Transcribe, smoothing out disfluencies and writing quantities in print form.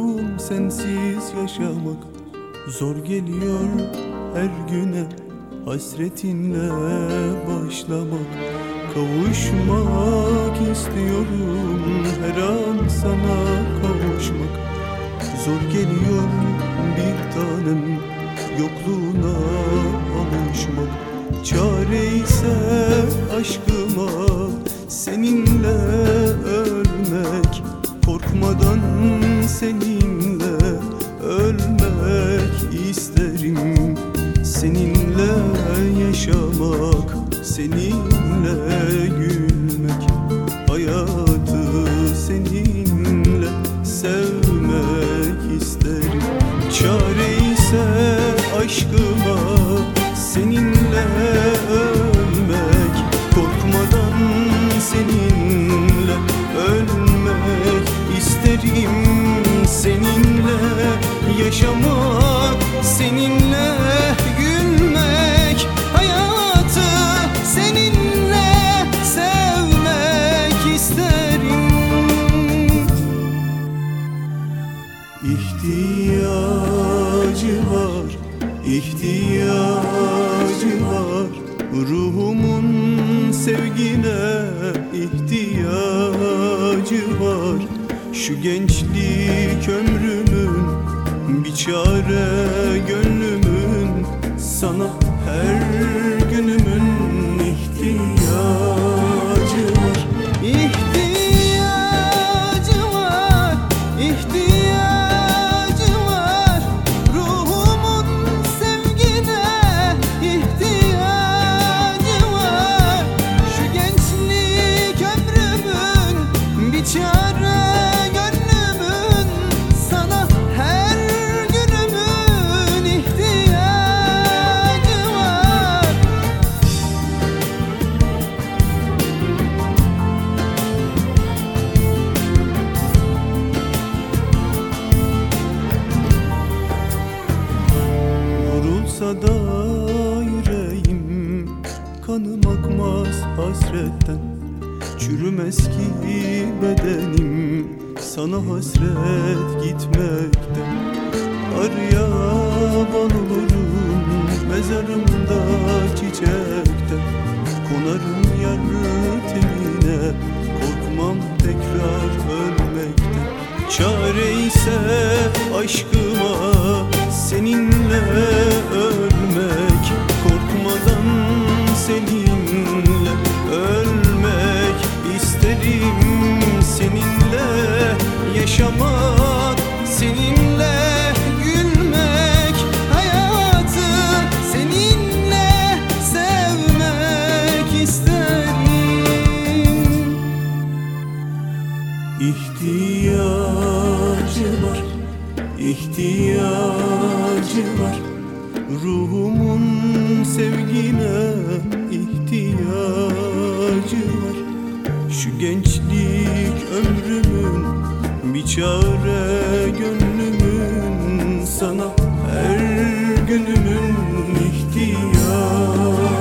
ruhum sensiz yaşamak zor geliyor her güne. Hasretinle başlamak, kavuşmak istiyorum her an sana kavuşmak. Zor geliyor bir tanem yokluğuna alışmak. Çare ise aşkıma seninle ölmek. Korkmadan seninle ölmek isterim. Seninle yaşamak, seninle gülmek. Hayatı seninle sevmek isterim. Çare ise aşkıma seninle ölmek. Korkmadan seninle ölmek isterim. Seninle yaşamak, seninle gülmek. Hayatı seninle sevmek isterim. İhtiyacı var, ihtiyacı var. Ruhumun sevgine ihtiyacı var. Şu gençlik ömrümün bir çare gönlümün. Sana her günümün ihtiyacı var. İhtiyacı var, ihtiyacı var. Ruhumun sevgine ihtiyacı var. Şu gençlik ömrümün bir çare gönlümün. Sana her günümün ihtiyacı var. Vurulsa da yüreğim, kanım akmaz hasretten. Çürümez ki bedenim, sana hasret gitmekten. Aryaban olurum mezarımda çiçekten. Konarım yar tenine, korkmam tekrar ölmekten. Çare ise aşkıma seninle ölmek. Korkmadan seninle ölmek isterim. Seninle yaşamak, seninle gülmek. Hayatı seninle sevmek isterim. İhtiyacı var, ihtiyacı var. Ruhumun sevgine ihtiyacı var. Şu gençlik ömrümün bir çare gönlümün. Sana her günümün ihtiyacı